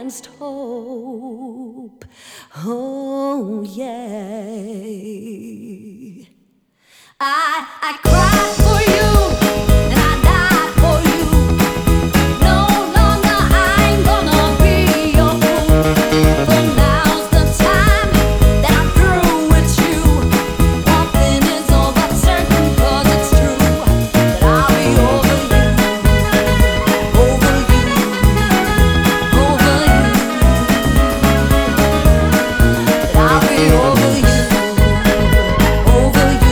against hope. Oh, yeah. I cried for you and I died for you. No longer I ain't gonna be your fool. For now's the time that I'm through with you. One thing is all but certain, 'cause it's true that I'll be over you, over you, over you. That I'll be over you, over you.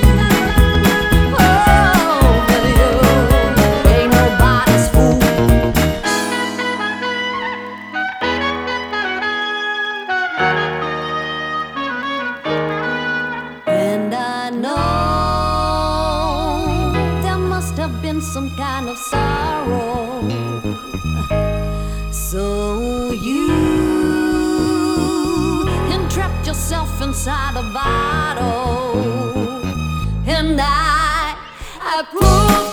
And I know there must have been some kind of sorrow. So you entrapped yourself inside a bottle, and I proved